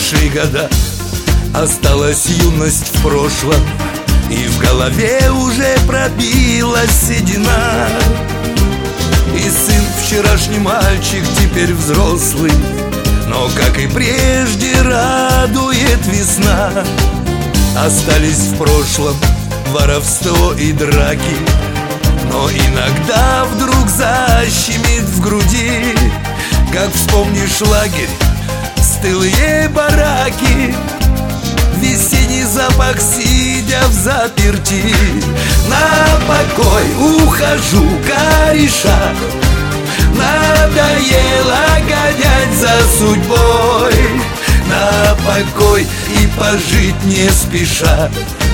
прошли года, осталась юность в прошлом, и в голове уже пробилась седина. И сын, вчерашний мальчик, теперь взрослый, но, как и прежде, радует весна. Остались в прошлом воровство и драки, но иногда вдруг защемит в груди, как вспомнишь лагерь, стылые бараки, весенний запах, сидя в заперти. На покой ухожу, кореша, надоело гонять за судьбой. На покой и пожить не спеша,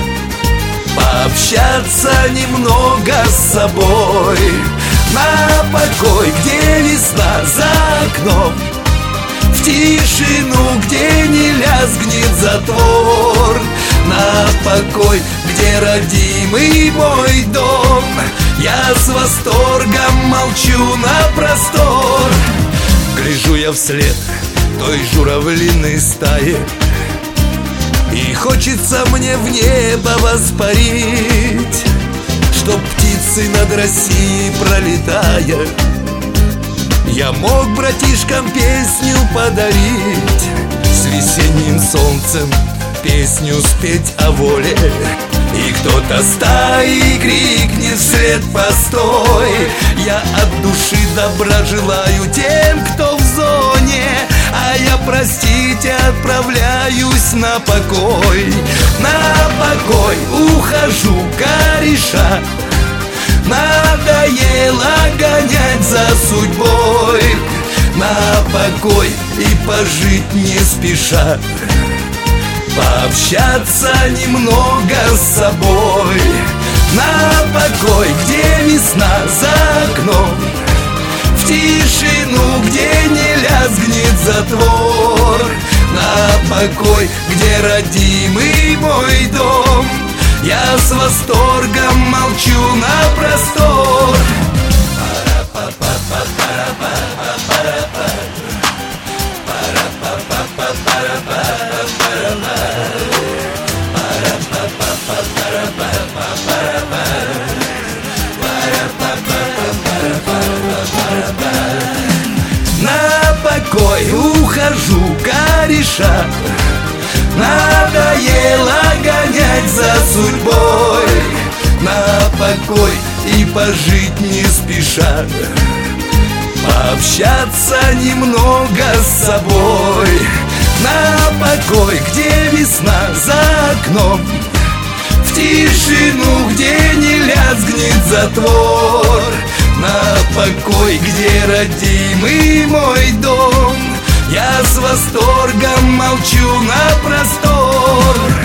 пообщаться немного с собой. На покой, где весна за окном, в тишину, где не лязгнет затвор. На покой, где родимый мой дом, я с восторгом молчу на простор. Гляжу я вслед той журавлиной стае, и хочется мне в небо воспарить, чтоб птицы над Россией пролетая, я мог братишкам песню подарить. С весенним солнцем песню спеть о воле, и кто-то стаи крикнет вслед: постой! Я от души добра желаю тем, кто в зоне, а я, простите, отправляюсь на покой. На покой ухожу, кореша, надоело гонять за судьбой. На покой и пожить не спеша, пообщаться немного с собой. На покой, где весна за окном, в тишину, где не лязгнет затвор. На покой, где родимый мой дом, я с восторгом молчу на простор. На покой ухожу, кореша, надоело гонять за судьбой. На покой и пожить не спеша, пообщаться немного с собой. На покой, где весна за окном, в тишину, где не лязгнет затвор. На покой, где родимый мой дом, я с восторгом молчу на простор.